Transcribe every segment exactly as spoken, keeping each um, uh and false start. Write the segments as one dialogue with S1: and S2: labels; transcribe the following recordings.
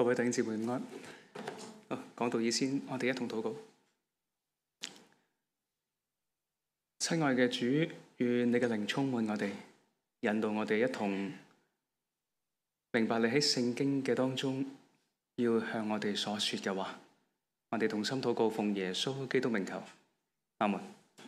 S1: 各位弟兄姊妹安。好，講道以先，我哋一同禱告。親愛嘅主，願你嘅靈充滿我哋，引導我哋一同明白你喺聖經嘅當中要向我哋所說嘅話。我哋同心禱告，奉耶穌基督名求，阿門。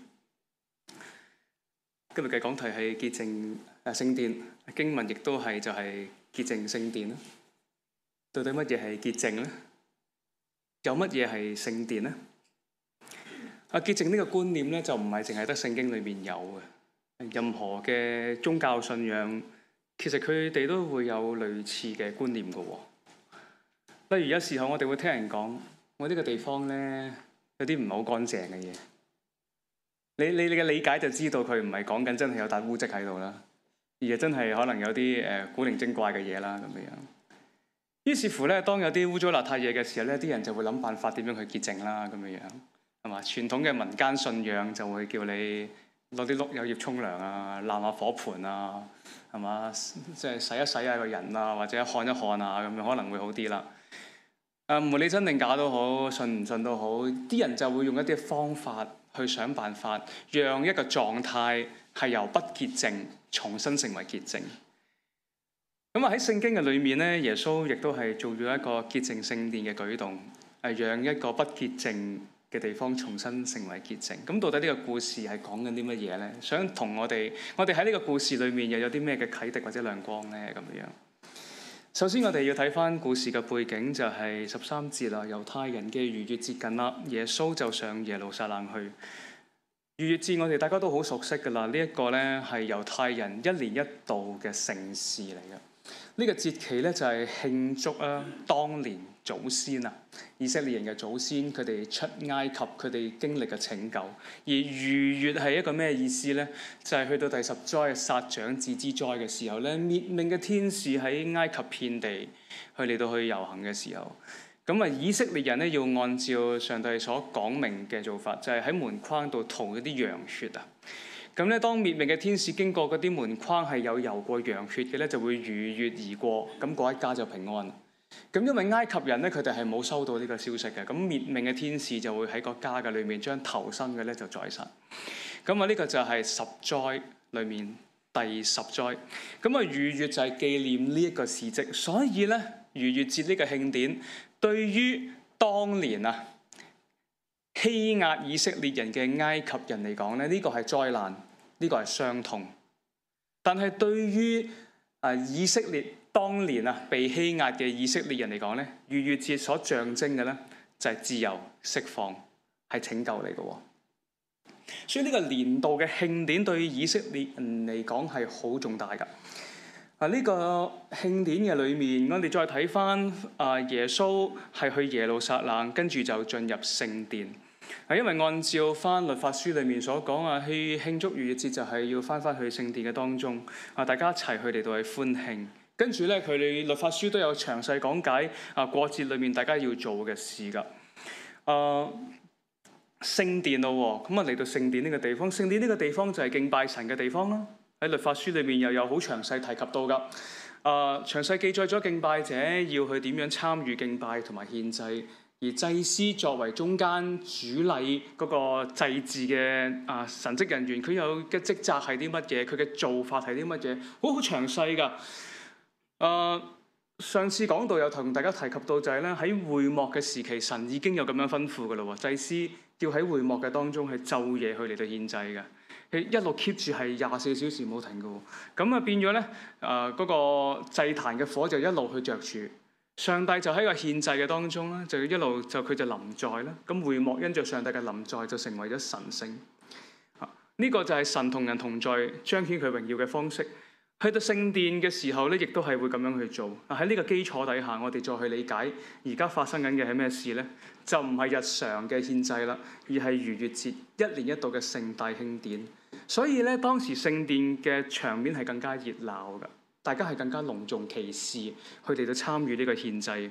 S1: 今日嘅講題係潔淨誒聖殿，經文亦都係就係潔淨聖殿啦。到底乜嘢係潔淨呢？有乜嘢係聖殿呢？啊，潔淨呢個觀念咧，就唔係淨係得聖經裏面有嘅，任何嘅宗教信仰，其實佢哋都會有類似嘅觀念嘅喎。例如有時候我哋會聽人講，我呢個地方咧有啲唔係好乾淨嘅嘢。你你你嘅理解就知道佢唔係講緊真係有笪污漬喺度啦，而係真係可能有啲誒古靈精怪嘅嘢啦咁樣。於是乎咧，當有啲污糟邋遢嘢嘅時候咧，啲人就會諗辦法點樣去潔淨啦咁樣樣，係嘛？傳統嘅民間信仰就會叫你攞啲碌柚葉沖涼啊，攬下火盆啊，係嘛？即係洗一洗下個人啊，或者看一看啊，咁樣可能會好啲啦。誒，無論真定假都好，信唔信都好，啲人就會用一啲方法去想辦法，讓一個狀態係由不潔淨重新成為潔淨。咁啊喺聖經嘅裏面咧，耶穌亦都係做咗一個潔淨聖殿嘅舉動，係讓一個不潔淨嘅地方重新成為潔淨。咁到底呢個故事係講緊啲乜嘢咧？想同我哋，我哋喺呢個故事裏面又有啲咩嘅啟迪或者亮光咧？咁樣。首先我哋要睇翻故事嘅背景，就係十三節啦。猶太人嘅逾越節近啦，耶穌就上耶路撒冷去。逾越節我哋大家都好熟悉噶啦，呢一個咧係猶太人一年一度嘅盛事嚟嘅。呢個節期咧就係慶祝啊，當年祖先啊，以色列人嘅祖先佢哋出埃及，佢哋經歷嘅拯救。而逾越係一個咩意思咧？就係去到第十災殺長子之災嘅時候咧，滅命嘅天使喺埃及遍地去嚟到去遊行嘅時候，咁啊以色列人咧要按照上帝所講明嘅做法，就係喺門框度塗一啲羊血啊。咁咧，當滅命嘅天使經過嗰啲門框係有流過羊血嘅咧，就會逾越而過，咁嗰一家就平安。咁因為埃及人咧，佢哋係冇收到呢個消息嘅，咁滅命嘅天使就會喺個家嘅裏面將頭生嘅咧就宰殺。咁啊，呢個就係十災裏面第十災。咁啊，逾越就係紀念呢一個事蹟，所以咧逾越節呢個慶典對於當年啊欺壓以色列人嘅埃及人嚟講咧，呢個係災難，呢個係傷痛。但係對於啊以色列當年啊被欺壓嘅以色列人嚟講咧，逾越節所象徵嘅咧就係自由釋放，係拯救嚟嘅。所以呢個年度嘅慶典對於以色列人嚟講係好重大㗎。啊，呢個慶典嘅裏面，我哋再睇翻啊耶穌係去耶路撒冷，跟住就進入聖殿。係因為按照翻律法書裏面所講啊，去慶祝逾越節就係要翻翻去聖殿嘅當中啊，大家一齊去嚟到去歡慶。跟住咧，佢哋律法書都有詳細講解啊過節裏面大家要做嘅事㗎。啊，聖殿咯，咁啊嚟到聖殿呢個地方，聖殿呢個地方就係敬拜神嘅地方啦。喺律法書裏面又有好詳細提及到㗎。啊，詳細記載咗敬拜者要去點樣參與敬拜同埋獻祭。而祭司作為中間主禮嗰個祭祀嘅啊神職人員，佢有嘅職責係啲乜嘢？佢嘅做法係啲乜嘢？好好詳細㗎。啊，上次講到有同大家提及到就係咧，喺會幕嘅時期，神已經有咁樣吩咐㗎啦喎。祭司要喺會幕嘅當中係晝夜去嚟到獻祭嘅，佢一路 keep 住係廿四小時冇停㗎喎。咁啊變咗咧，啊嗰個祭壇嘅火就一路去着住。上帝就喺個獻祭嘅當中啦，就一路就佢就臨在啦。咁會幕因着上帝嘅臨在，就成為咗神聖。啊，呢個就係神同人同在，彰顯佢榮耀嘅方式。去到聖殿嘅時候咧，亦都係會咁樣去做。啊，喺呢個基礎底下，我哋再去理解而家發生緊嘅係咩事咧？就唔係日常嘅獻祭啦，而係逾越節一年一度嘅盛大慶典。所以咧，當時聖殿嘅場面係更加熱鬧㗎。大家係更加隆重其事，佢哋就參與呢個獻祭。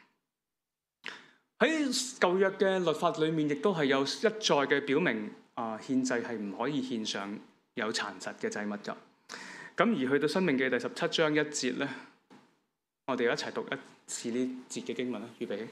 S1: 喺舊約嘅律法裏面，亦都係有一再嘅表明，啊，獻祭係唔可以獻上有殘疾嘅祭物㗎。咁而去到申命記第十七章一節咧， 我哋一齊讀一次呢節嘅經文啦，預備起。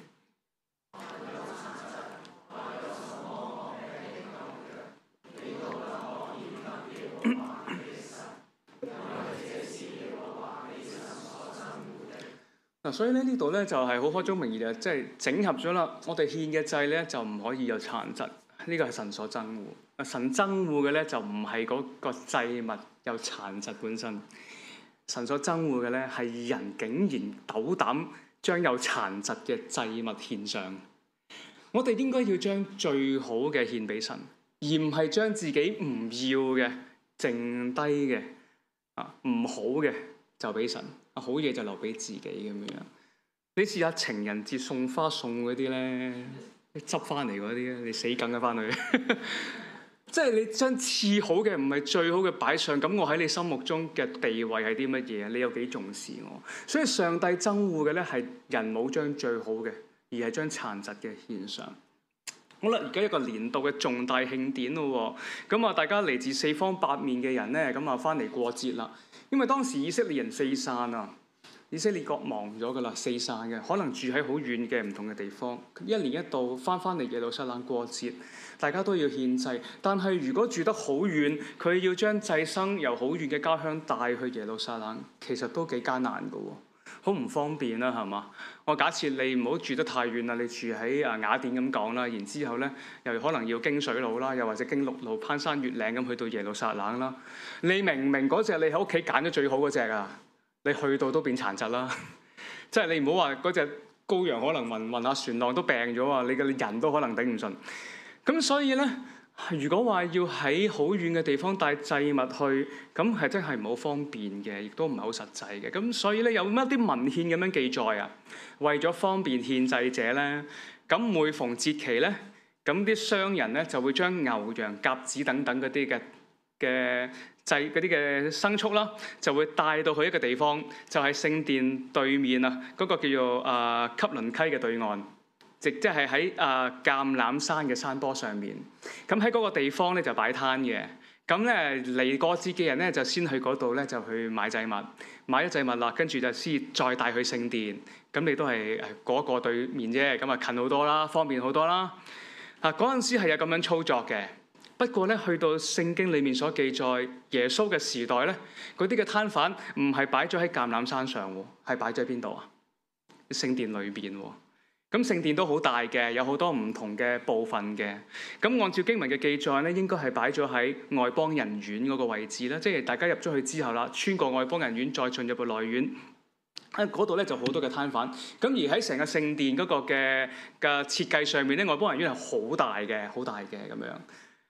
S1: 嗱，所以咧呢度咧就係好開宗明義啊，即係整合咗啦。我哋獻嘅祭咧就唔可以有殘疾，呢個係神所憎惡。神憎惡嘅咧就唔係嗰個祭物有殘疾本身，神所憎惡嘅咧係人竟然斗膽將有殘疾嘅祭物獻上。我哋應該要將最好嘅獻俾神，而唔係將自己唔要嘅、剩低嘅、啊唔好嘅就俾神。好嘢就留俾自己咁樣。你試下情人節送花送嗰啲咧，執翻嚟嗰啲咧，你死梗嘅翻去。即係你將次好嘅唔係最好嘅擺上，咁我喺你心目中嘅地位係啲乜嘢？你有幾重視我？所以上帝憎惡嘅咧係人冇將最好嘅，而係將殘疾嘅獻上。好啦，而家一個年度嘅重大慶典咯，咁啊大家嚟自四方八面嘅人咧，咁啊翻嚟過節啦。因為當時以色列人四散啊，以色列國亡咗噶啦，四散嘅，可能住喺好遠嘅唔同嘅地方，一年一度翻翻嚟耶路撒冷過節，大家都要獻祭。但係如果住得好遠，佢要將祭牲由好遠嘅家鄉帶去耶路撒冷，其實都幾艱難噶喎，好唔方便啦，係嘛？我假設你唔好住得太遠啦，你住喺啊雅典咁講啦，然之後咧又可能要經水路啦，又或者經陸路攀山越嶺咁去到耶路撒冷啦。你明唔明嗰隻你喺屋企揀咗最好嗰隻啊？你去到都變殘疾啦，即係你唔好話嗰隻羔羊可能暈暈下船浪都病咗啊！你嘅人都可能頂唔順。咁所以咧，如果話要喺好遠嘅地方帶祭物去，咁係真係唔好方便嘅，亦都唔係好實際嘅。咁所以咧，有乜啲文獻咁樣記載啊？為咗方便獻祭者咧，咁每逢節期咧，咁啲商人咧就會將牛羊鴿子等等嗰啲嘅嘅祭嗰啲嘅牲畜啦，就會帶到去一個地方，就係聖殿對面啊，嗰個叫做啊汲淪溪嘅對岸。即即係喺啊橄欖山嘅山坡上面，咁喺嗰個地方咧就擺攤嘅。咁咧嚟過節嘅人咧就先去嗰度咧就去買祭物，買咗祭物啦，跟住就先再帶去聖殿。咁你都係誒過一過對面啫，咁啊近好多啦，方便好多啦。啊嗰陣時係有咁樣操作嘅。不過咧去到聖經裡面所記載耶穌嘅時代咧，嗰啲嘅攤販唔係擺咗喺橄欖山上喎，係擺咗喺邊度啊？聖殿裏邊喎。咁聖殿都好大嘅，有好多唔同嘅部分嘅。咁按照經文嘅記載咧，應該係擺咗喺外邦人院嗰個位置啦。即係大家入咗去之後啦，穿過外邦人院再進入個內院，喺嗰度咧就好多嘅攤販。咁而喺成個聖殿嗰個嘅嘅設計上面咧，外邦人院係好大嘅，好大嘅咁樣。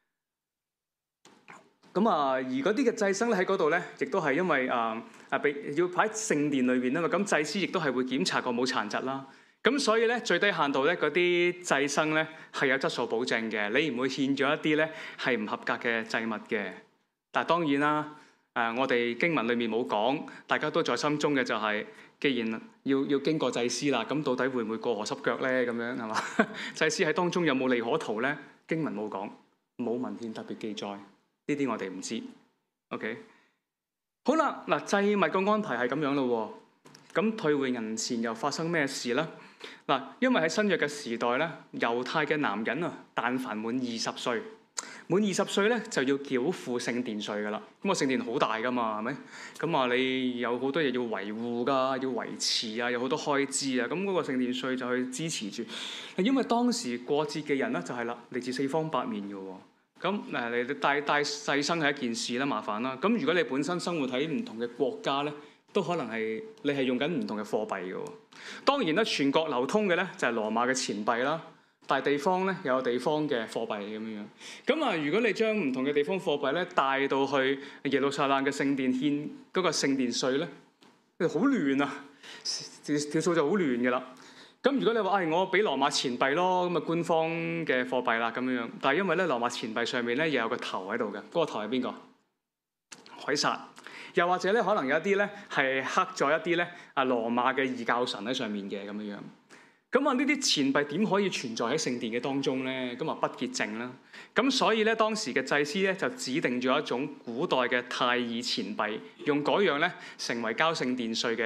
S1: 咁啊，而嗰啲嘅祭牲咧喺嗰度咧，亦都係因為啊啊，俾要擺喺聖殿裏邊啊嘛。咁祭司亦都係會檢查過冇殘疾啦。咁所以咧，最低限度咧，嗰啲祭牲咧係有質素保證嘅，你唔會獻咗一啲咧係唔合格嘅祭物嘅。但係當然啦，誒我哋經文裡面冇講，大家都在心中嘅就係，既然要要經過祭司啦，咁到底會唔會過河濕腳咧？咁樣係嘛？祭司喺當中有冇利可圖咧？經文冇講，冇文獻特別記載，呢啲我哋唔知。OK， 好啦，嗱祭物嘅安排係咁樣咯。咁退回銀錢又發生咩事咧？嗱，因為喺新約嘅時代咧，猶太嘅男人啊，但凡滿二十歲，滿二十歲咧就要繳付聖殿稅噶啦。咁個聖殿好大噶嘛，係咪？咁啊，你有好多嘢要維護噶，要維持啊，有好多開支啊。咁嗰個聖殿稅就去支持住。因為當時過節嘅人咧就係啦，嚟自四方八面嘅喎。咁誒，你帶帶祭牲係一件事啦，麻煩啦。咁如果你本身生活喺唔同嘅國家咧，都可能係你係用緊唔同嘅貨幣嘅喎。當然啦，全國流通嘅咧就係羅馬嘅錢幣啦，但係地方咧又有地方嘅貨幣咁樣樣。咁啊，如果你將唔同嘅地方貨幣咧帶到去耶路撒冷嘅聖殿獻嗰個聖殿稅咧，好亂啊，條數就好亂嘅啦。咁如果你話，唉、哎，我俾羅馬錢幣咯，咁啊官方嘅貨幣啦咁樣樣。但係因為咧羅馬錢幣上面咧又有個頭喺度嘅，嗰、那個頭係邊個？凱撒。又或者咧，可能有一啲咧係刻咗一啲咧啊羅馬嘅異教神喺上面嘅咁樣樣。咁啊，呢啲錢幣點可以存在喺聖殿嘅當中咧？咁啊不潔淨啦。咁所以咧，當時嘅祭司咧就指定咗一種古代嘅泰爾錢幣，用嗰樣咧成為交聖殿稅嘅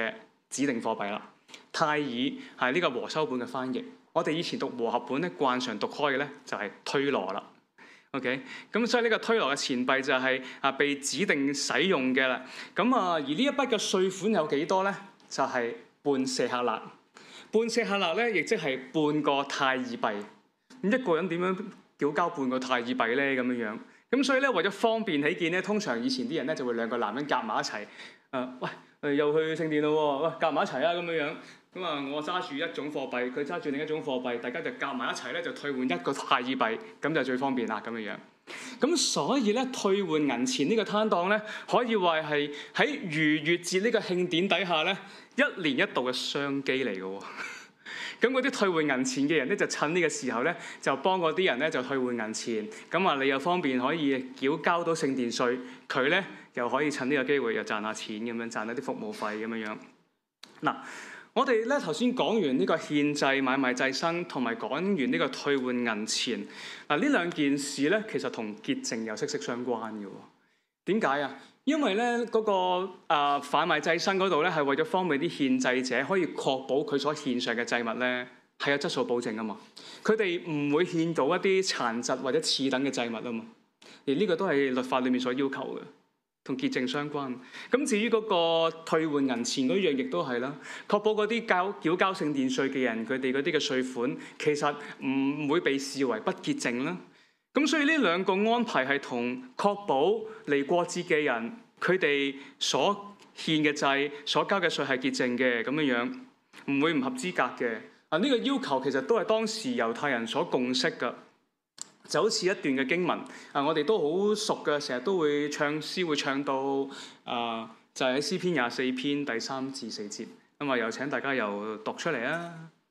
S1: 指定貨幣啦。泰爾係呢個和修本嘅翻譯，我哋以前讀和合本咧，慣常讀開嘅咧就係推羅啦。OK， 咁所以呢個推羅嘅錢幣就係啊被指定使用嘅啦。咁啊，而呢一筆嘅稅款有幾多咧？就係、是、半舍客勒。半舍客勒咧，亦即係半個泰爾幣。咁一個人點樣繳交半個泰爾幣咧？咁樣樣。咁所以咧，為咗方便起見咧，通常以前啲人咧就會兩個男人夾埋一齊。誒、呃，喂，誒又去聖殿咯喎，喂，夾埋一齊啊，咁樣樣。咁啊，我揸住一種貨幣，佢揸住另一種貨幣，大家就夾埋一齊咧，就退換一個泰爾幣，咁就最方便啦，咁樣樣。咁所以咧，退換銀錢呢個攤檔咧，可以話係喺逾越節呢個慶典底下咧，一年一度嘅商機嚟嘅喎。咁嗰啲退換銀錢嘅人咧，就趁呢個時候咧，就幫嗰啲人咧就退換銀錢。咁啊，你又方便可以繳交到聖殿稅，佢咧又可以趁呢個機會又賺下錢咁樣，賺一啲服務費咁樣樣。嗱。我哋咧頭先講完呢個獻祭買賣祭牲，同埋講完呢個退換銀錢。嗱，呢兩件事咧，其實同潔淨又息息相關嘅喎。點解啊？因為咧嗰個啊販賣祭牲嗰度咧，係為咗方便啲獻祭者可以確保佢所獻上嘅祭物咧係有質素保證啊嘛。佢哋唔會獻到一啲殘疾或者次等嘅祭物啊嘛。而呢個都係律法裡面所要求嘅。同潔淨相關。咁至於嗰個退換銀錢嗰樣，亦都係啦，確保嗰啲交繳交聖殿稅嘅人，佢哋嗰啲嘅稅款其實唔會被視為不潔淨啦。咁所以呢兩個安排係同確保嚟過節嘅人，佢哋所獻嘅祭、所交嘅稅係潔淨嘅咁樣樣，唔會唔合資格嘅。啊，呢個要求其實都係當時猶太人所共識㗎。就好似一段嘅經文，啊，我哋都好熟嘅，成日都會唱詩，會唱到啊，就係喺詩篇廿四篇第三至四節。咁啊，又請大家又讀出嚟啊！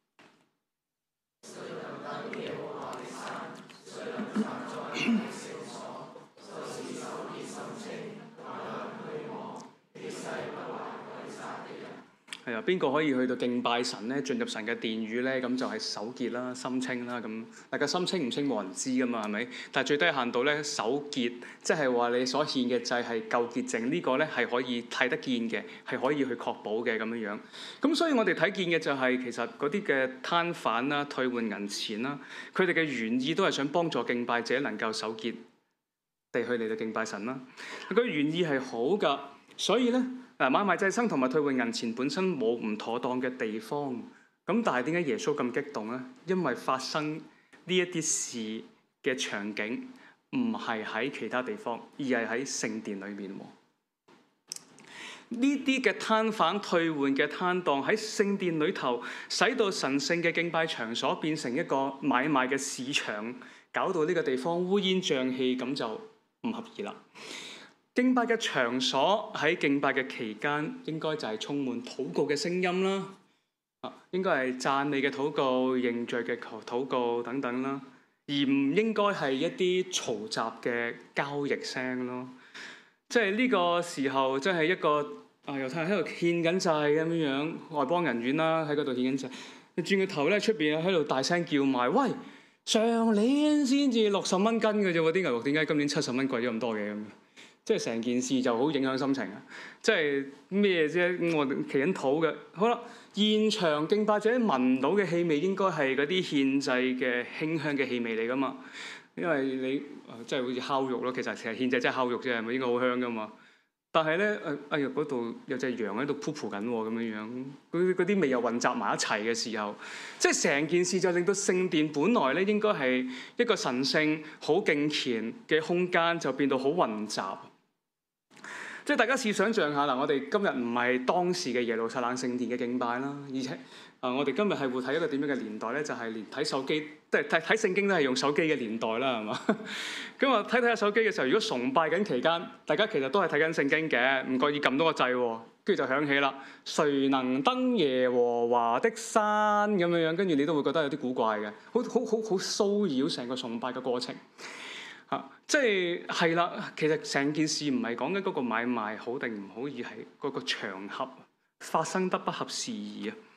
S1: 係啊，邊個可以去到敬拜神咧？進入神嘅殿宇咧，咁就係守潔啦、心清啦。咁大家心清唔清冇人知噶嘛，係咪？但係最低限度咧，守潔，即係話你所獻嘅祭係夠潔淨，呢個咧係可以睇得見嘅，係可以去確保嘅咁樣樣。咁所以我哋睇見嘅就係、是、其實嗰啲嘅攤販啦、退換銀錢啦，佢哋嘅原意都係想幫助敬拜者能夠守潔地去嚟到敬拜神啦。佢嘅原意係好㗎，所以咧。嗱，買賣祭牲同埋退換銀錢本身冇唔妥當嘅地方，咁但係點解耶穌咁激動咧？因為發生呢一啲事嘅場景唔係喺其他地方，而係喺聖殿裏面。呢啲嘅攤販退換嘅攤檔喺聖殿裏頭，使到神聖嘅敬拜場所變成一個買賣嘅市場，搞到呢個地方烏煙瘴氣，咁就唔合宜啦。敬拜嘅場所喺敬拜嘅期間，應該就係充滿禱告嘅聲音啦，啊，應該係讚美嘅禱告、認罪嘅禱告等等啦，而唔應該係一啲嘈雜嘅交易聲咯。即係呢個時候，即係一個啊猶太人喺度獻緊祭咁樣樣，外邦人院啦喺嗰度獻緊祭，你轉個頭咧，出邊喺度大聲叫賣，喂！上年先至六十蚊斤嘅啫喎，啲牛肉點解今年七十蚊貴咗咁多嘅咁？即係成件事就好影響心情啊！即係咩啫？我祈緊禱嘅。好啦，現場敬拜者聞到嘅氣味應該係嗰啲獻祭嘅馨香嘅氣味嚟噶嘛？因為你即係好似烤肉咯，其實其實獻祭真係烤肉啫，係咪應該好香噶嘛？但係咧誒，哎呀嗰度有隻羊喺度噗噗緊喎，咁樣樣嗰嗰啲味又混雜埋一齊嘅時候，即係成件事就令到聖殿本來咧應該係一個神聖好敬虔嘅空間，就變到好混雜。即係大家試想像下嗱，我哋今日唔係當時嘅耶路撒冷聖殿嘅敬拜啦，而且啊、呃，我哋今日係活喺一個點樣嘅年代咧？就係、是、連睇手機，即係睇睇聖經都係用手機嘅年代啦，係嘛？咁啊，睇睇下手機嘅時候，如果崇拜緊期間，大家其實都係睇緊聖經嘅，唔覺意撳到個掣，跟住就響起啦。誰能登耶和華的山咁樣樣，跟住你都會覺得有啲古怪嘅，好好好好騷擾成個崇拜嘅過程。嚇、啊，即係係啦，其實成件事唔係講緊嗰個買賣好定唔好，而係嗰個場合發生得不合時宜啊。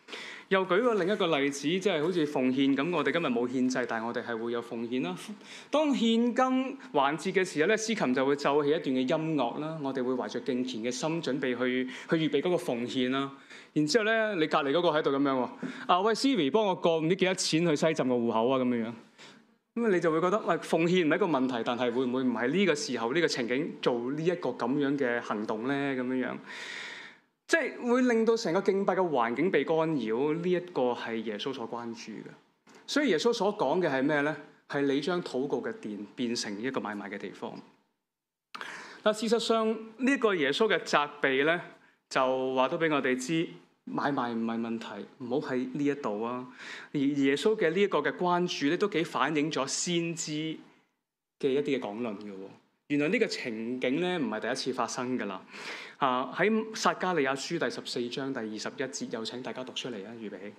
S1: 又舉個另一個例子，即係好似奉獻咁，我哋今日冇獻祭，但係我哋係會有奉獻啦。當獻金環節嘅時候咧，司琴就會奏起一段嘅音樂啦，我哋會懷着敬虔嘅心準備去去預備嗰個奉獻啦。然之後咧，你隔離嗰個喺度咁樣喎，啊喂 Siri 幫我過唔知幾多錢去西貢個戶口啊咁樣樣。咁你就會覺得，喂，奉獻唔係一個問題，但係會唔會唔係呢個時候呢個情景做呢一個咁樣嘅行動咧？咁樣樣，即係會令到成個敬拜嘅環境被干擾。呢一個係耶穌所關注嘅。所以耶穌所講嘅係咩咧？係你將禱告嘅殿變成一個買賣嘅地方。嗱，事實上呢一個耶穌嘅責備咧，就話都俾我哋知。買賣唔係問題，唔好喺呢一度啊！而耶穌嘅呢一個嘅關注咧，都幾反映咗先知嘅一啲嘅講論嘅喎。原來呢個情景咧唔係第一次發生㗎啦。啊，喺撒迦利亞書第十四章第二十一節，有請大家讀出嚟啊！預備起。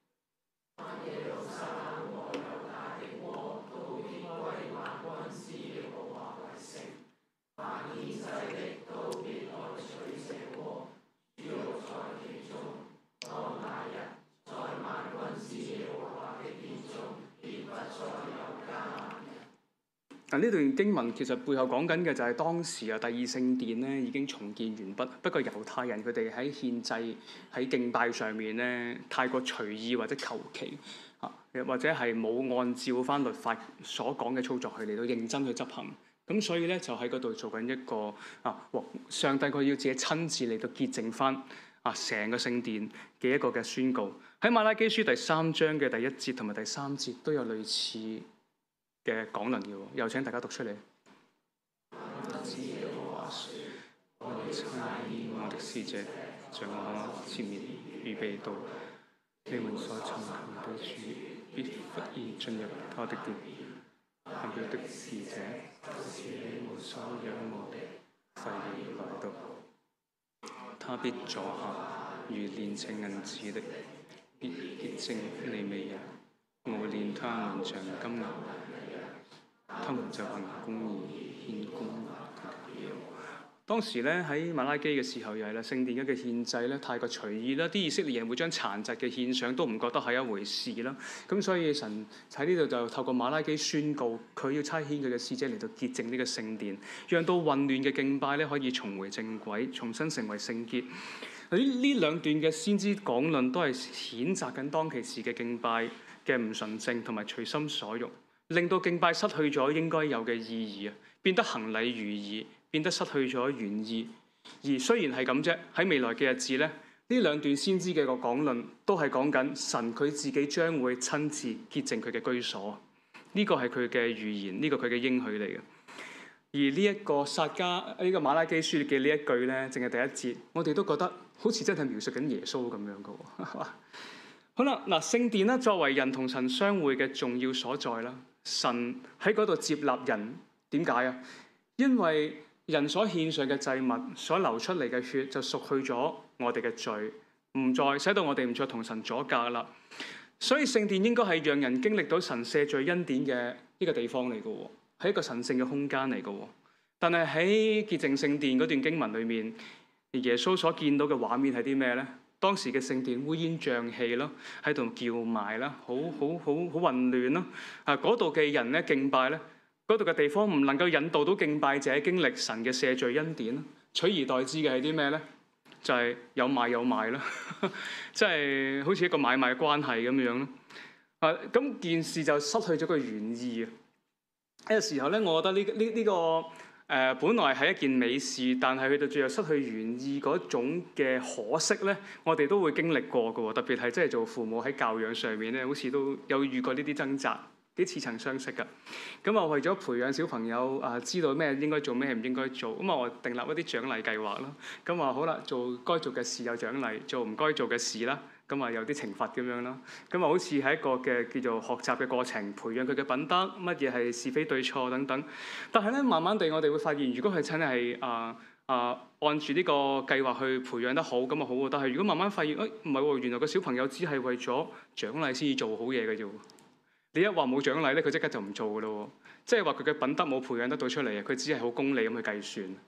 S1: 嗱，呢段經文其實背後講緊嘅就係當時啊，第二聖殿咧已經重建完畢，不過猶太人佢哋喺獻祭喺敬拜上面咧太過隨意或者求其啊，或者係冇按照翻律法所講嘅操作去嚟到認真去執行，咁所以咧就喺嗰度做緊一個啊，上帝佢要自己親自嚟到潔淨翻啊成個聖殿嘅一個嘅宣告。喺馬拉基書第三章嘅第一節同埋第三節都有類似嘅講論嘅，又請大家讀出嚟。我知耶和華說，我差遣我的使者在我前面預備道，你們所尋求的主必忽然進入他的殿。後邊的使者就是你們所仰慕的，快要來到，他必坐下如煉淨銀子的，必潔淨利未人，熬煉他們像金牛。他們就憑公義獻供給耶和華。當時咧喺馬拉基嘅時候又係啦，聖殿嘅獻祭咧太過隨意啦，啲以色列人會將殘疾嘅獻上都唔覺得係一回事啦。咁所以神喺呢度就透過馬拉基宣告，佢要差遣佢嘅使者嚟到潔淨呢個聖殿，讓到混亂嘅敬拜咧可以重回正軌，重新成為聖潔。呢呢兩段嘅先知講論都係譴責緊當其時嘅敬拜嘅唔純正同埋隨心所欲，令到敬拜失去咗應該有嘅意義啊，變得行禮如儀，變得失去咗原意。而雖然係咁啫，喺未來嘅日子咧，呢兩段先知嘅個講論都係講緊神佢自己將會親自潔淨佢嘅居所。呢個係佢嘅預言，呢個佢嘅應許嚟嘅。而呢一個撒迦呢個馬拉基書嘅呢一句咧，淨係第一節，我哋都覺得好似真係描述緊耶穌咁樣嘅喎。好啦，嗱，聖殿咧作為人同神相會嘅重要所在啦。神喺嗰度接納人，點解啊？因為人所獻上嘅祭物，所流出嚟嘅血，就贖去咗我哋嘅罪，唔再使到我哋唔再同神阻隔啦。所以聖殿應該係讓人經歷到神赦罪恩典嘅呢個地方嚟嘅喎，係一個神聖嘅空間嚟嘅喎。但係喺潔淨聖殿嗰段經文裏面，耶穌所見到嘅畫面係啲咩咧？當時嘅聖殿烏煙瘴氣咯，喺度叫賣啦，好好好好混亂咯。啊，嗰度嘅人咧敬拜咧，嗰度嘅地方唔能夠引導到敬拜者經歷神嘅赦罪恩典咯。取而代之嘅係啲咩咧？就係、是、有買有賣啦，即係好似一個買賣嘅關係咁樣咯。啊，咁件事就失去咗個原意啊！呢個時候咧，我覺得呢呢呢個。誒、呃，本來係一件美事，但係去到最後失去原意嗰種嘅可惜咧，我哋都會經歷過嘅喎。特別係即係做父母喺教養上面咧，好似都有遇過呢啲掙扎，幾似曾相識㗎。咁啊，為咗培養小朋友啊、呃，知道咩應該做，咩唔應該做，咁啊，我訂立一啲獎勵計劃啦。咁啊，好啦，做該做嘅事有獎勵，做唔該做嘅事啦。咁啊，有啲懲罰咁樣啦，咁啊，好似係一個嘅叫做學習嘅過程，培養佢嘅品德，乜嘢係是非對錯等等。但係咧，慢慢地我哋會發現，如果佢真係啊啊按住呢個計劃去培養得好，咁啊好。但係如果慢慢發現，誒唔係喎，原來個小朋友只係為咗獎勵先至做好嘢嘅啫。你一話冇獎勵咧，佢即刻就唔做噶咯。即係話佢嘅品德冇培養得到出嚟啊，佢只係好功利咁去計算。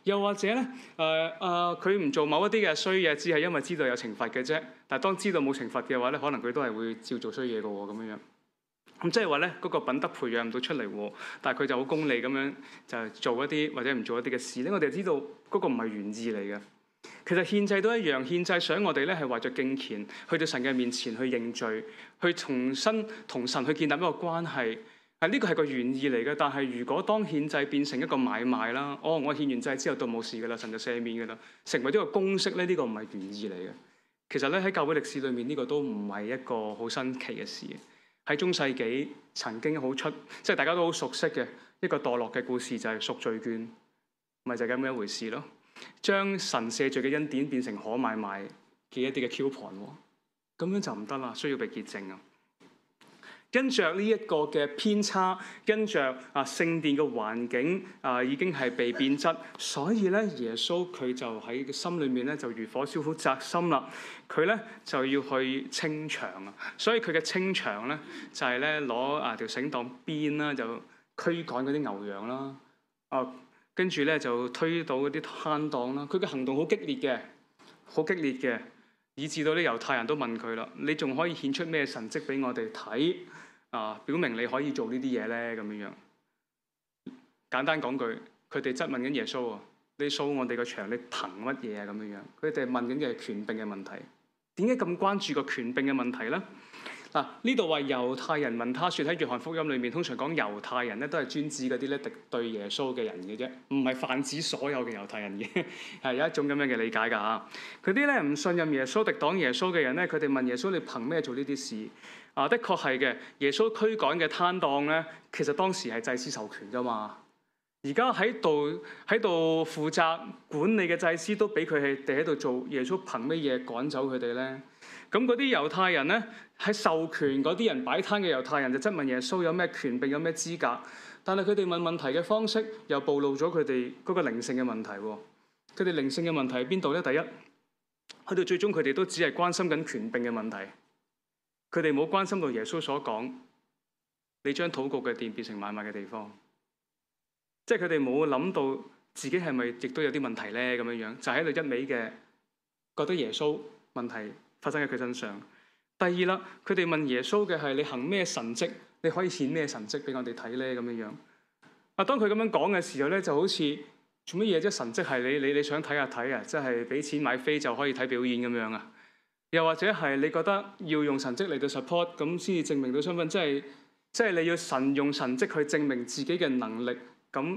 S1: 又或者咧，誒、呃、誒，佢、呃、唔做某一啲嘅衰嘢，只係因為知道有懲罰嘅啫。但係當知道冇懲罰嘅話咧，可能佢都係會照做衰嘢嘅喎，咁樣樣。咁即係話咧，嗰、那個品德培養唔到出嚟喎，但係佢就好功利咁樣就做一啲或者唔做一啲嘅事咧。我哋知道嗰個唔係原意嚟嘅。其實獻祭都一樣，獻祭想我哋咧係懷着敬虔去到神嘅面前去認罪，去重新同神去建立一個關係。啊！呢個係個原意嚟嘅，但係如果當獻祭變成一個買賣啦，哦，我獻完祭之後就冇事噶啦，神就赦免噶啦，成為咗個公式咧，呢、這個唔係原意嚟嘅。其實咧喺教會歷史裏面，呢、這個都唔係一個好新奇嘅事。喺中世紀曾經好出，即係大家都好熟悉嘅一個墮落嘅故事，就係贖罪券，咪就係咁樣一回事咯。將神赦罪嘅恩典變成可買賣嘅一啲嘅 coupon，咁樣就唔得啦，需要被潔淨啊！因着呢一個嘅偏差，因着啊聖殿嘅環境啊已經係被變質，所以咧耶穌佢就喺心裏面咧就如火燒苦扎心啦。佢咧就要去清場啊，所以佢嘅清場咧就係咧攞啊條繩當鞭啦，就驅趕嗰啲牛羊啦。啊，跟住咧就推倒嗰啲攤檔啦。佢嘅行動好激烈嘅，好激烈嘅，以至到啲猶太人都問佢啦：你仲可以顯出咩神蹟俾我哋睇？啊！表明你可以做呢啲嘢咧，咁樣樣。簡單講句，佢哋質問緊耶穌啊：你掃我哋個場，你憑乜嘢啊？咁樣樣，佢哋問緊嘅係權柄嘅問題。點解咁關注個權柄嘅問題咧？嗱，呢度話猶太人問他說，喺約翰福音裏面，通常講猶太人咧都係專指嗰啲咧敵對耶穌嘅人嘅啫，唔係泛指所有嘅猶太人嘅，係有一種咁樣嘅理解㗎嚇。佢啲咧唔信任耶穌、敵擋耶穌嘅人咧，佢哋問耶穌：你憑咩做呢啲事？啊，的確係嘅。耶穌驅趕嘅攤檔咧，其實當時係祭司授權㗎嘛。而家喺度喺度負責管理嘅祭司都俾佢哋喺度做，耶穌憑乜嘢趕走佢哋咧？咁嗰啲猶太人咧，喺授權嗰啲人擺攤嘅猶太人就質問耶穌有咩權柄、有咩資格？但係佢哋問問題嘅方式又暴露咗佢哋嗰個靈性嘅問題。佢哋靈性嘅問題喺邊度咧？第一，去到最終佢哋都只係關心緊權柄嘅問題。佢哋冇關心到耶穌所講，你將禱告嘅殿變成買賣嘅地方，即係佢哋冇諗到自己係咪亦都有啲問題咧？咁樣樣就喺度一味嘅覺得耶穌問題發生喺佢身上。第二啦，佢哋問耶穌嘅係你行咩神蹟，你可以顯咩神蹟俾我哋睇咧？咁樣樣啊，當佢咁樣講嘅時候咧，就好似做乜嘢啫？神蹟係你你你想睇下睇啊，即係俾錢買飛就可以睇表演咁樣啊？又或者係你覺得要用神蹟嚟到 support 咁先至證明到身份，即係即係你要神用神蹟去證明自己嘅能力，咁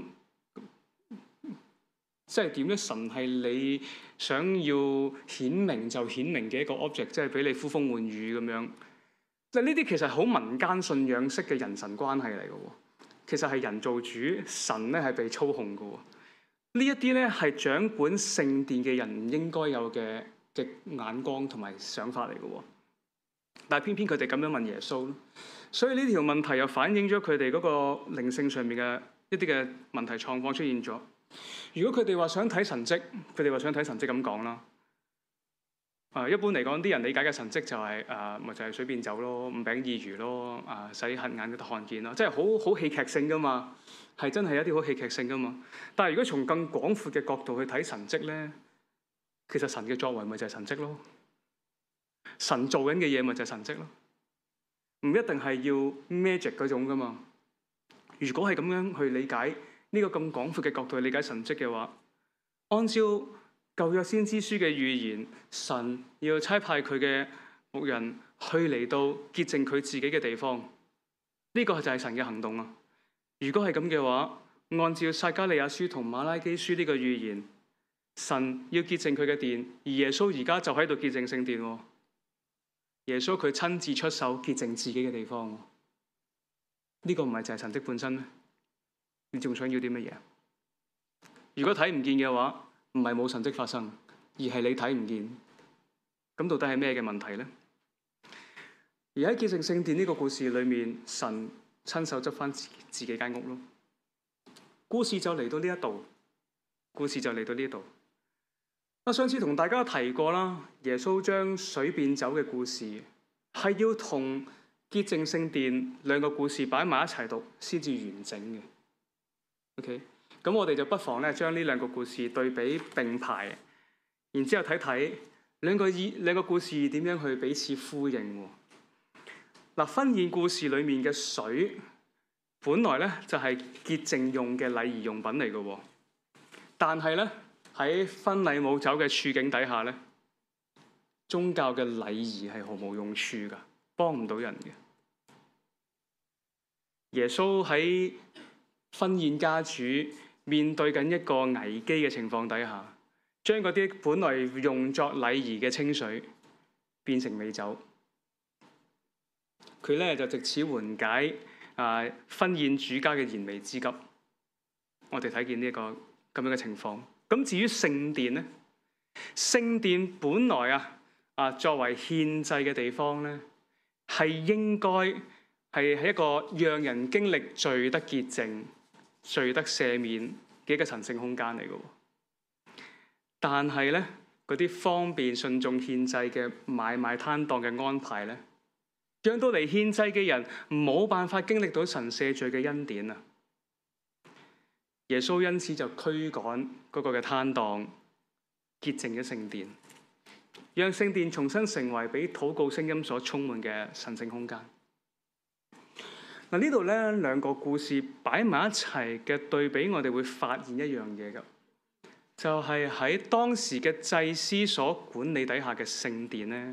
S1: 即係點咧？神係你想要顯明就顯明嘅一個 object，即係俾你呼風喚雨咁樣。即係呢啲其實好民間信仰式嘅人神關係嚟嘅喎，其實係人做主，神咧係被操控嘅喎。呢一啲咧係掌管聖殿嘅人唔應該有嘅嘅眼光同埋想法嚟嘅喎，但係偏偏佢哋咁樣問耶穌，所以呢條問題又反映咗佢哋嗰個靈性上面嘅一啲嘅問題狀況出現咗。如果佢哋話想睇神蹟，佢哋話想睇神蹟咁講啦。啊，一般嚟講，啲人理解嘅神蹟就係、是、誒，咪、呃、就係、是、水變酒咯，五餅二魚咯，啊、呃，使瞎眼都得看見咯，即係好好戲劇性噶嘛，係真係一啲好戲劇性噶嘛。但係如果從更廣闊嘅角度去睇神蹟咧，其實神嘅作為咪就係神蹟咯，神做緊嘅嘢咪就係神蹟咯，唔一定係要 magic 嗰種噶嘛。如果係咁樣去理解呢個咁廣闊嘅角度去理解神蹟嘅話，按照舊約先知書嘅預言，神要差派佢嘅牧人去嚟到潔淨佢自己嘅地方，呢個就係神嘅行動啊！如果係咁嘅話，按照撒迦利亞書同馬拉基書呢個預言，神要潔淨佢嘅殿，而耶穌而家就喺度潔淨聖殿。耶穌佢親自出手潔淨自己嘅地方，呢個唔係就係神蹟本身咩？你仲想要啲乜嘢？如果睇唔見嘅話，唔係冇神蹟發生，而係你睇唔見。咁到底係咩嘅問題呢？而喺潔淨聖殿呢個故事裏面，神親手執翻自自己間屋咯。故事就嚟到呢一度，故事就嚟到呢度。我上次同大家提過啦，耶穌將水變酒嘅故事係要同潔淨聖殿兩個故事擺埋一齊讀先至完整嘅。OK。 咁我哋就不妨咧將呢兩個故事對比並排，然之後睇睇兩個意兩個故事點樣去彼此呼應。嗱，婚宴故事裡面嘅水，本來咧就係潔淨用嘅禮儀用品嚟嘅，但係咧喺婚禮冇酒嘅處境底下咧，宗教嘅禮儀係毫無用處㗎，幫唔到人嘅。耶穌喺婚宴家主面對緊一個危機嘅情況底下，將嗰啲本來用作禮儀嘅清水變成美酒，佢咧就藉此緩解啊婚宴主家嘅燃眉之急。我哋睇見呢一個咁樣嘅情況。咁至於聖殿咧，聖殿本來啊啊作為獻祭嘅地方咧，係應該係喺一個讓人經歷罪得潔淨、罪得赦免嘅一個神聖空間嚟嘅。但係咧，嗰啲方便信眾獻祭嘅買賣攤檔嘅安排咧，讓到嚟獻祭嘅人冇辦法經歷到神赦罪嘅恩典啊！耶穌因此就驅趕嗰個嘅攤檔，潔淨咗聖殿，讓聖殿重新成為俾禱告聲音所充滿嘅神聖空間。嗱，呢度咧兩個故事擺埋一齊嘅對比，我哋會發現一樣嘢㗎，就係喺當時嘅祭司所管理底下嘅聖殿咧，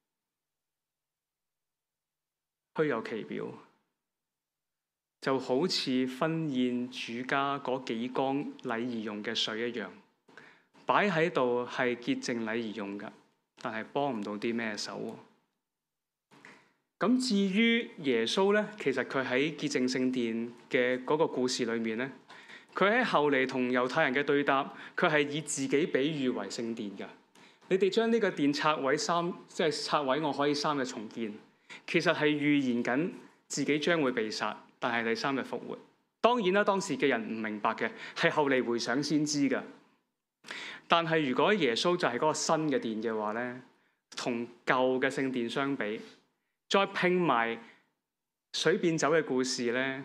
S1: 虛有其表，就好似婚宴主家嗰幾缸禮儀用嘅水一樣，擺喺度係潔淨禮儀用㗎，但係幫唔到啲咩手喎。咁至於耶穌咧，其實佢喺潔淨聖殿嘅嗰個故事裏面咧，佢喺後嚟同猶太人嘅對答，佢係以自己比喻為聖殿㗎。你哋將呢個殿拆毀三，即係拆毀，我可以三日重建。其實係預言緊自己將會被殺，但係第三日復活。當然啦，當時嘅人唔明白嘅，係後嚟回想先知㗎。但係如果耶穌就係嗰個新嘅殿嘅話咧，同舊嘅聖殿相比，再拼埋水變酒嘅故事咧，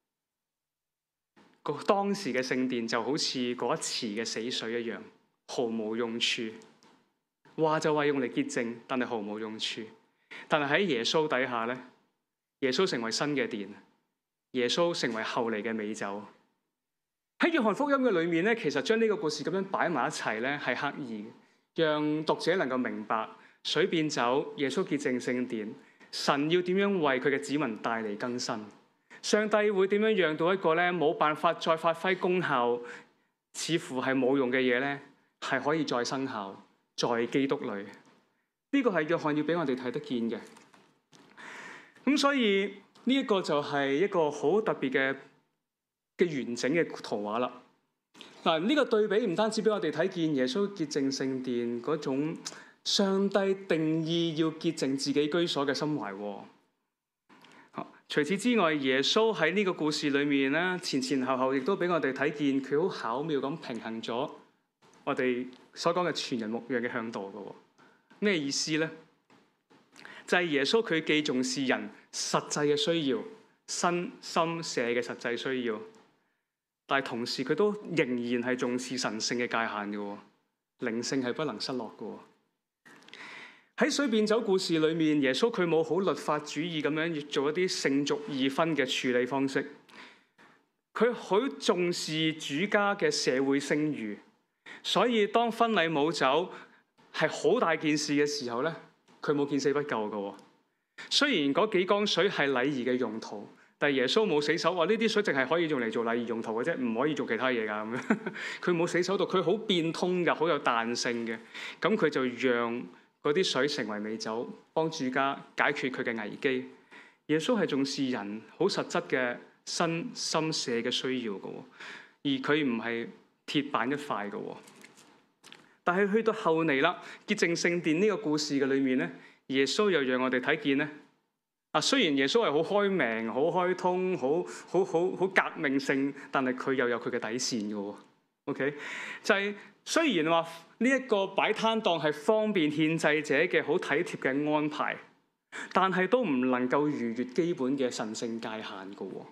S1: 個當時嘅聖殿就好似嗰一池嘅死水一樣，毫無用處。話就話用嚟潔淨，但係毫無用處。但係喺耶穌底下咧，耶穌成為新嘅殿，耶穌成為後嚟嘅美酒。喺約翰福音嘅裏面咧，其實將呢個故事咁樣擺埋一齊咧，係刻意讓讀者能夠明白水變酒，耶穌潔淨聖殿，神要點樣為佢嘅子民帶嚟更新，上帝會點樣讓到一個咧冇辦法再發揮功效，似乎係冇用嘅嘢咧，係可以再生效，在基督裏。呢個係約翰要俾我哋睇得見嘅。咁所以呢一個就係一個好特別嘅嘅完整嘅圖畫啦。嗱，呢個對比唔單止俾我哋睇見耶穌潔淨聖殿嗰種上帝定義要潔淨自己居所嘅心懷。除此之外，耶穌喺呢個故事裏面咧，前前後後亦都俾我哋睇見佢好巧妙咁平衡咗我哋所講嘅全人牧養嘅向導嘅。咩意思呢？就係耶穌佢既重視人實際嘅需要，身心社嘅實際需要，但係同時佢都仍然係重視神聖嘅界限嘅，靈性係不能失落嘅。喺水變酒故事裏面，耶穌佢冇好律法主義咁樣做一啲聖俗二分嘅處理方式，佢好重視主家嘅社會聲譽，所以當婚禮冇酒係好大件事嘅時候咧，佢冇見死不救嘅。雖然嗰幾缸水係禮儀嘅用途，但係耶穌冇死手話呢啲水淨係可以用嚟做禮儀用途嘅啫，唔可以做其他嘢㗎咁樣。佢冇死手到，佢好變通㗎，好有彈性嘅。咁佢就讓嗰啲水成為美酒，幫主家解決佢嘅危機。耶穌係重視人好實質嘅身心社嘅需要嘅，而佢唔係鐵板一塊嘅。但係去到後嚟啦，潔淨聖殿呢個故事嘅裏面咧，耶穌又讓我哋睇見咧。啊，雖然耶穌係好開明、好開通、好好好好革命性，但係佢又有佢嘅底線嘅。OK，就係雖然話呢一個擺攤檔係方便獻祭者嘅好體貼嘅安排，但係都唔能夠逾越基本嘅神聖界限嘅。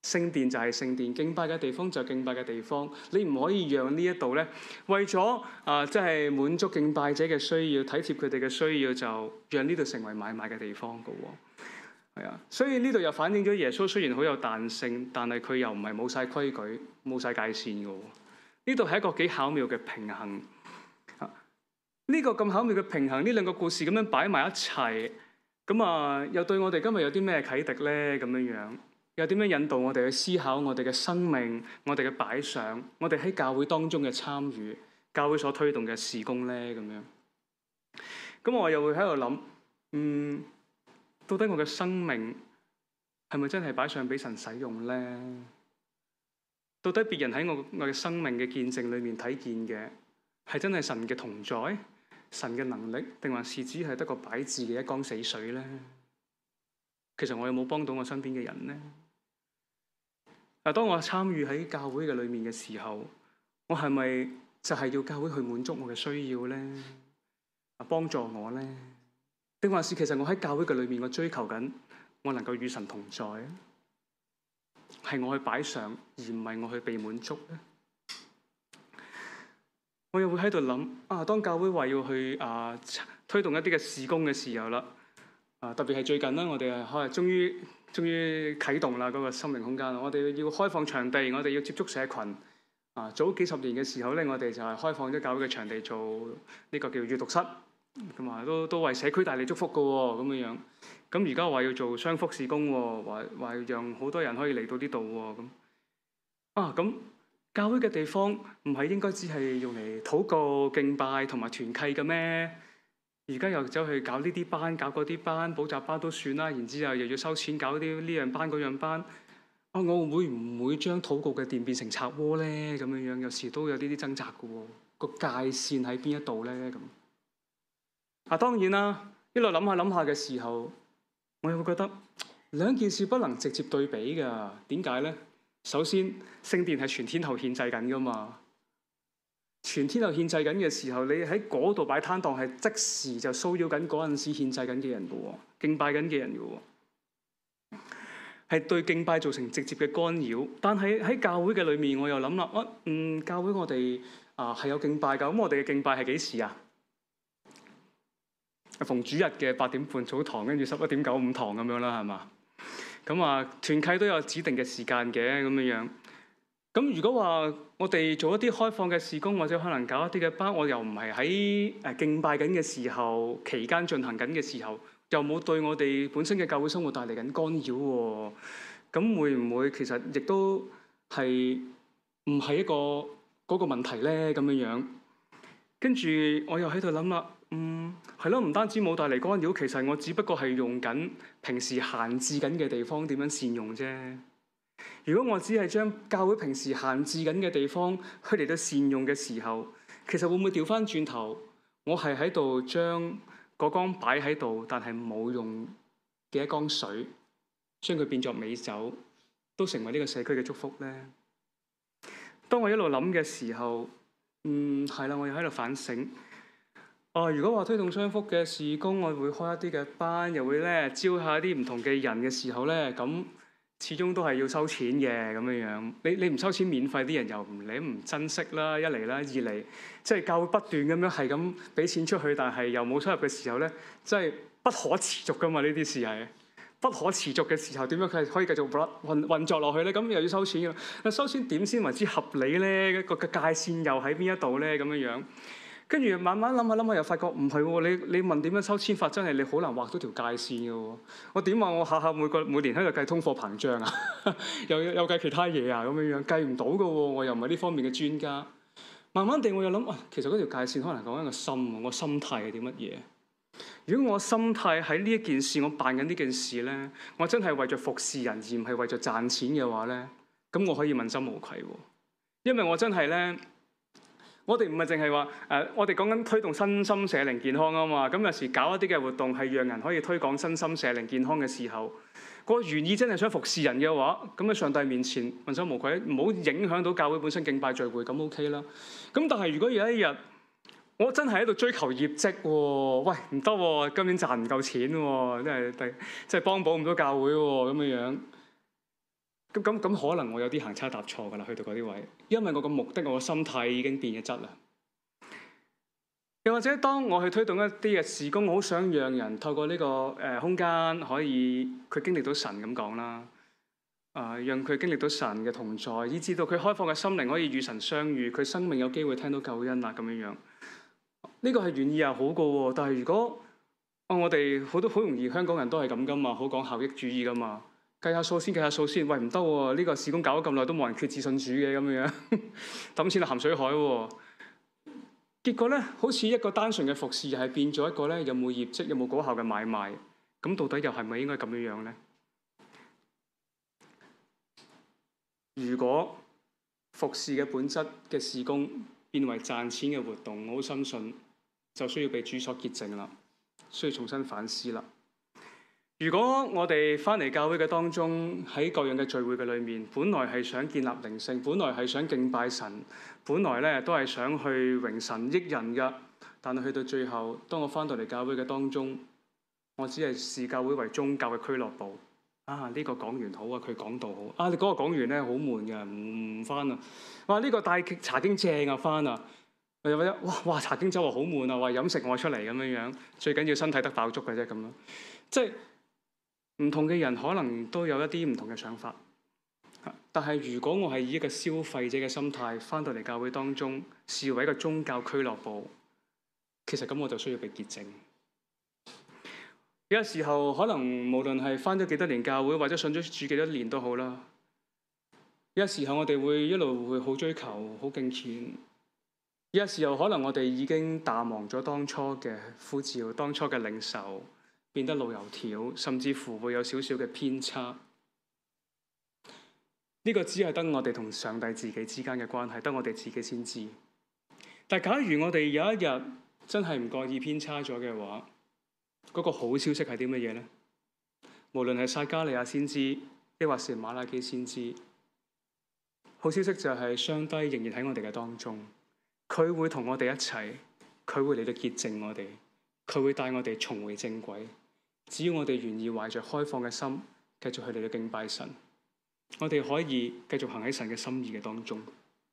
S1: 聖殿就係聖殿，敬拜嘅地方就係敬拜嘅地方。你唔可以讓呢一度咧，為咗啊，即係滿足敬拜者嘅需要，體貼佢哋嘅需要，就讓呢度成為買賣嘅地方㗎喎。係啊，所以呢度又反映咗耶穌雖然好有彈性，但係佢又唔係冇晒規矩、冇晒界線㗎喎。呢度係一個幾巧妙嘅平衡。啊，呢個咁巧妙嘅平衡，呢兩個故事咁樣擺埋一齊，咁啊，又對我哋今日有啲咩啟迪咧？咁樣樣。又點樣引導我哋去思考我哋嘅生命、我哋嘅擺上、我哋喺教會當中嘅參與、教會所推動嘅事工咧？咁樣，咁我又會喺度諗，嗯，到底我嘅生命係咪真係擺上俾神使用咧？到底別人喺我我嘅生命嘅見證裏面睇見嘅係真係神嘅同在、神嘅能力，定還是只係得個擺字嘅一缸死水咧？其實我有冇幫到我身邊嘅人咧？嗱，當我參與喺教會嘅裏面嘅時候，我係咪就係要教會去滿足我嘅需要咧？啊，幫助我咧？定還是其實我喺教會嘅裏面，我追求緊我能夠與神同在啊？係我去擺上，而唔係我去被滿足咧？我又會喺度諗啊，當教會話要去啊推動一啲嘅事工嘅時候啦，啊特別係最近啦，我哋啊可能終於。終於啟動啦！嗰個心靈空間，我哋要開放場地，我哋要接觸社群。啊，早幾十年嘅時候咧，我哋就係開放咗教會嘅場地做呢個叫閱讀室，咁啊都都為社區帶嚟祝福嘅喎，咁樣樣。咁而家話要做雙福事工喎，話話讓好多人可以嚟到呢度喎，咁啊咁教會嘅地方唔係應該只係用嚟禱告、敬拜同埋團契嘅咩？而家又走去搞呢啲班，搞嗰啲班，補習班都算啦。然之後又要收錢搞啲呢樣班嗰樣班。啊，我會唔會將禱告嘅殿變成賊窩咧？咁樣樣有時都有呢啲掙扎嘅喎。個界線喺邊一度咧？咁啊，當然啦，一路諗下諗下嘅時候，我又會覺得兩件事不能直接對比㗎。點解咧？首先，聖殿係全天候獻祭緊㗎嘛。全天候獻祭緊嘅時候，你喺嗰度擺攤檔係即時就騷擾緊嗰陣時獻祭緊嘅人嘅喎，敬拜緊嘅人嘅喎，係對敬拜造成直接嘅干擾。但係喺教會嘅裏面，我又諗啦，啊，嗯，教會我哋啊係有敬拜㗎，咁我哋嘅敬拜係幾時啊？逢主日嘅八點半早堂，跟住十一點九五堂咁樣啦，係嘛？咁啊，團契都有指定嘅時間嘅咁樣樣。咁如果話我哋做一啲開放嘅事工，或者可能搞一啲嘅班，我又唔係喺誒敬拜緊嘅時候期間進行緊嘅時候，又冇對我哋本身嘅教會生活帶嚟緊干擾喎。咁會唔會其實亦都係唔係一個嗰個問題咧？咁樣樣，跟住我又喺度諗啦，嗯，係咯，唔單止冇帶嚟干擾，其實我只不過係用緊平時閒置緊嘅地方點樣善用啫。如果我只係將教會平時閒置緊嘅地方去嚟到善用嘅時候，其實會唔會調翻轉頭？我係喺度將嗰缸擺喺度，但係冇用嘅一缸水，將佢變作美酒，都成為呢個社區嘅祝福咧。當我一路諗嘅時候，嗯，係啦，我又喺度反省。哦、呃，如果話推動雙福嘅事工，我會開一啲嘅班，又會咧招下一啲唔同嘅人嘅時候咧，咁。始終都係要收錢嘅咁樣樣，你你唔收錢免費，啲人又唔理唔珍惜啦，一嚟啦，二嚟即係教會不斷咁樣係咁俾錢出去，但係又冇收入嘅時候咧，即係不可持續噶嘛，呢啲事係不可持續嘅時候，點樣佢係可以繼續運運作落去咧？咁又要收錢㗎，收錢點先為之合理咧？個個界線又喺邊一度咧？咁樣樣。跟住慢慢諗下諗下，又發覺唔係喎。你你問點樣收錢法，真係你好難畫到條界線嘅喎。我點話我下下每個每年喺度計通貨膨脹啊，又又計其他嘢啊，咁樣樣計唔到嘅喎。我又唔係呢方面嘅專家。慢慢地我又諗啊，其實嗰條界線可能講緊個心，我心態係啲乜嘢？如果我心態喺呢一件事，我辦緊呢件事咧，我真係為咗服侍人而唔係為咗賺錢嘅話咧，咁我可以問心無愧喎。因為我真係咧。我哋唔係淨係話誒，我哋講緊推動身心社靈健康啊嘛。咁有時搞一啲嘅活動係讓人可以推廣身心社靈健康嘅時候，個原意真係想服侍人嘅話，咁喺上帝面前問心無愧，唔好影響到教會本身敬拜聚會，咁 OK 啦。咁但係如果有一日我真係喺度追求業績喎，喂唔得喎，今年賺唔夠錢喎，真係第即係幫補唔到教會喎，咁樣樣。 咁咁咁可能我有啲行差踏錯㗎啦，去到嗰啲位，因為我個目的，我個心態已經變咗質啦。又或者當我去推動一啲嘅事工，好想讓人透過呢個誒空間可以佢經歷到神咁講啦，啊，讓佢經歷到神嘅同在，以至到佢開放嘅心靈可以與神相遇，佢生命有機會聽到救恩啦咁樣樣。呢個係願意又好過喎，但係如果啊我哋好多好容易香港人都係咁噶嘛，好講效益主義噶嘛，計下數先計下數先，喂唔得喎，呢個事工搞咗咁耐都冇人決志信主嘅咁樣，抌錢落鹹水海喎。結果咧，好似一個單純嘅服侍，又係變咗一個咧有冇業績、有冇果效嘅買賣。咁到底又係咪應該咁樣樣咧？如果服侍嘅本質嘅事工變為賺錢嘅活動，我好深信就需要被主所潔淨啦，需要重新反思啦。如果我哋翻嚟教會嘅當中，喺各樣嘅聚會嘅裏面，本來係想建立靈性，本來係想敬拜神，本來咧都係想去榮神益人嘅，但係去到最後，當我翻到嚟教會嘅當中，我只係視教會為宗教嘅俱樂部。啊，呢個講員好啊，佢講道好啊，你嗰個講員咧好悶嘅，唔唔翻啊。哇，呢個帶查經正啊，翻啊。又或者哇哇查經周啊好悶啊，話飲食我出嚟咁樣樣，最緊要身體得飽足嘅啫咁咯，即係。唔同嘅人可能都有一啲唔同嘅想法，但係如果我係以一個消費者嘅心態翻到嚟教會當中，視為一個宗教俱樂部，其實咁我就需要被潔淨。有時候可能無論係翻咗幾多年教會，或者信咗主幾多年都好啦，有時候我哋會一路會好追求、好敬虔。有時候可能我哋已經淡忘咗當初嘅呼召、當初嘅領受。變得老油條，甚至乎會有少少嘅偏差。呢、這個只係得我哋同上帝自己之間嘅關係，得我哋自己先知。但假如我哋有一日真係唔覺意偏差咗嘅話，嗰、那個好消息係啲乜嘢呢？無論係撒迦利亞先知，抑或是馬拉基先知，好消息就係上帝仍然喺我哋嘅當中，佢會同我哋一齊，佢會嚟到潔淨我哋，佢會帶我哋重回正軌。只要我哋願意懷着開放嘅心，繼續去嚟到敬拜神，我哋可以繼續行喺神嘅心意嘅當中。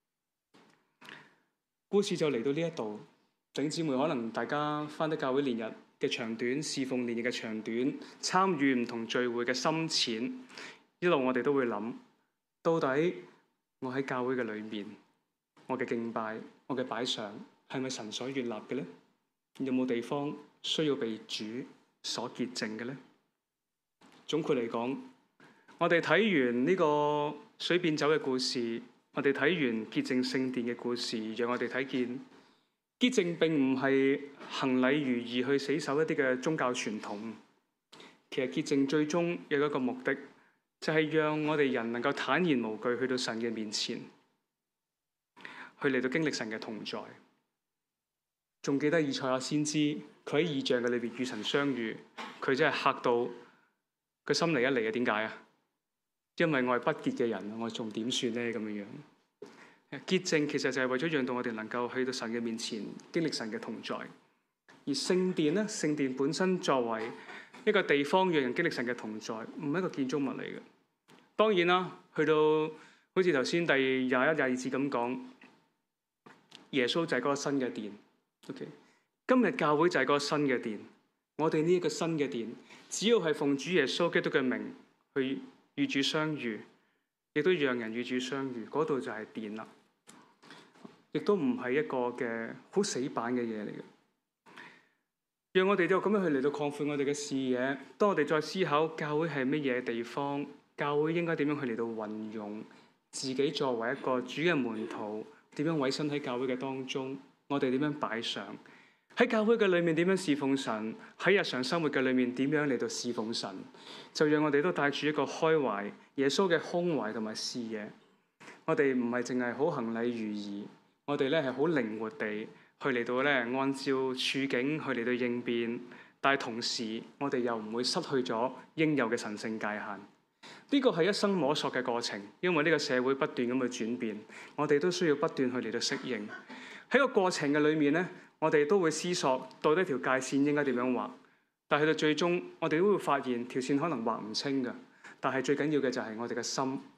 S1: 故事就嚟到呢一度，弟兄姊妹，可能大家返得教會年日嘅長短，侍奉年日嘅長短，參與唔同聚會嘅深淺，一路我哋都會諗，到底我喺教會嘅裏面，我嘅敬拜，我嘅擺上，係咪神所悅納嘅呢？有冇地方需要被主所潔淨嘅呢？總括嚟講，我哋睇完呢個水變酒嘅故事，我哋睇完潔淨聖殿嘅故事，讓我哋睇見潔淨並唔係行禮如儀去死守一啲嘅宗教傳統。其實潔淨最終有一個目的，就係讓我哋人能夠坦然無懼去到神嘅面前，去嚟到經歷神嘅同在。仲記得以賽亞先知，佢喺異象嘅裏邊與神相遇，佢真係嚇到佢心離一離嘅。點解啊？因為我係不潔嘅人，我仲點算呢？咁樣樣潔淨其實就係為咗讓到我哋能夠去到神嘅面前，經歷神嘅同在。而聖殿呢，聖殿本身作為一個地方讓人經歷神嘅同在，唔係一個建築物嚟嘅。當然啦，去到好似頭先第廿一、廿二節咁講，耶穌就係嗰個新嘅殿。Okay. 今日教會就係個新嘅殿，我哋呢一個新嘅殿，只要係奉主耶穌基督嘅名去與主相遇，亦都讓人與主相遇，嗰度就係殿啦，亦都唔係一個嘅好死板嘅嘢嚟嘅。讓我哋都咁樣去嚟到擴闊我哋嘅視野，當我哋再思考教會係乜嘢地方，教會應該點樣去嚟到運用自己作為一個主嘅門徒，點樣委身喺教會嘅當中。我哋點樣擺上喺教會嘅裏面？點樣侍奉神？喺日常生活嘅裏面點樣嚟到侍奉神？就讓我哋都帶住一個開懷耶穌嘅胸懷同埋視野。我哋唔係淨係好行禮如儀，我哋咧係好靈活地去嚟到咧按照處境去嚟到應變，但係同時我哋又唔會失去咗應有嘅神聖界限。呢個係一生摸索嘅過程，因為呢個社會不斷咁去轉變，我哋都需要不斷去嚟到適應。喺個過程嘅裏面咧，我哋都會思索到底條界線應該點樣畫，但係去到最終，我哋都會發現條線可能畫唔清嘅。但係最緊要嘅就係我哋嘅心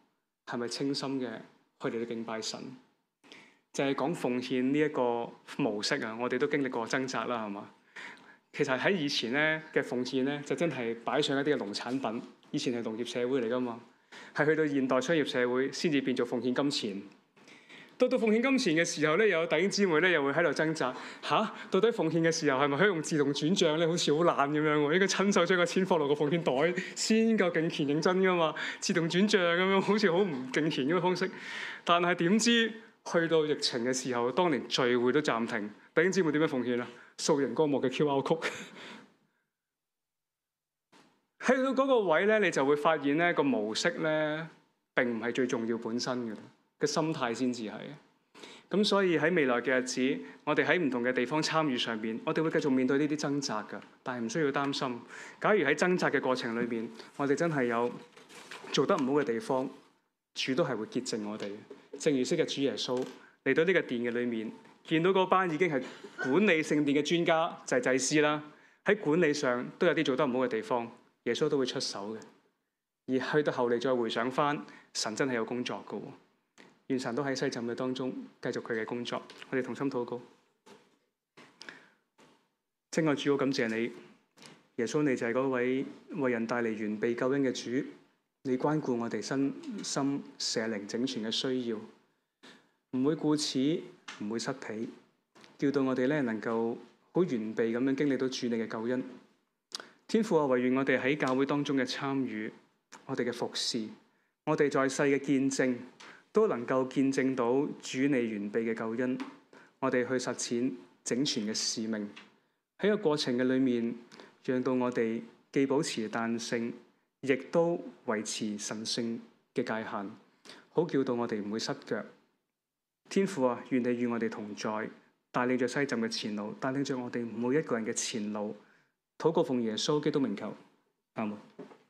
S1: 係咪清心嘅去嚟到敬拜神？就係講奉獻呢一個模式啊，我哋都經歷過掙扎啦，係嘛？其實喺以前咧嘅奉獻咧，就真係擺上一啲嘅農產品。以前係農業社會嚟噶嘛，係去到現代商業社會先至變做奉獻金錢。到到奉獻金錢嘅時候咧，有弟兄姊妹咧又會喺度掙扎吓，到底奉獻嘅時候係咪可以用自動轉帳咧？好似好懶咁樣喎，應該親手將個錢放落個奉獻袋先夠敬虔認真噶嘛？自動轉帳咁樣好似好唔敬虔嘅方式。但係點知去到疫情嘅時候，當年聚會都暫停，弟兄姊妹點樣奉獻啊？掃螢光幕嘅 Q R code。去到嗰個位咧，你就會發現咧個模式咧並唔係最重要本身嘅，個心態先至係。咁所以喺未來嘅日子，我哋喺唔同嘅地方參與上邊，我哋會繼續面對呢啲掙扎㗎。但係唔需要擔心，假如喺掙扎嘅過程裏邊，我哋真係有做得唔好嘅地方，主都係會潔淨我哋。正如昔日主耶穌嚟到呢個殿嘅裏面，見到嗰班已經係管理聖殿嘅專家，就係祭司啦，喺管理上都有啲做得唔好嘅地方。耶穌都會出手嘅，而去到後嚟再回想翻，神真係有工作嘅。願神都喺西浸嘅當中繼續佢嘅工作。我哋同心禱告。親愛主，好感謝你，耶穌，你就係嗰位為人帶嚟完備救恩嘅主。你關顧我哋身心社靈整全嘅需要，唔會顧此，唔會失彼，叫到我哋咧能夠好完備咁樣經歷到主你嘅救恩。天父啊，惟願我哋喺教會當中嘅參與，我哋嘅服侍，我哋在世嘅見證，都能夠見證到主你完備嘅救恩。我哋去實踐整全嘅使命，喺個過程嘅裏面，讓到我哋既保持彈性，亦都維持神聖嘅界限，好叫到我哋唔會失腳。天父啊，願你與我哋同在，帶領着西浸嘅前路，帶領着我哋每一個人嘅前路。禱告奉耶穌基督名求，阿門。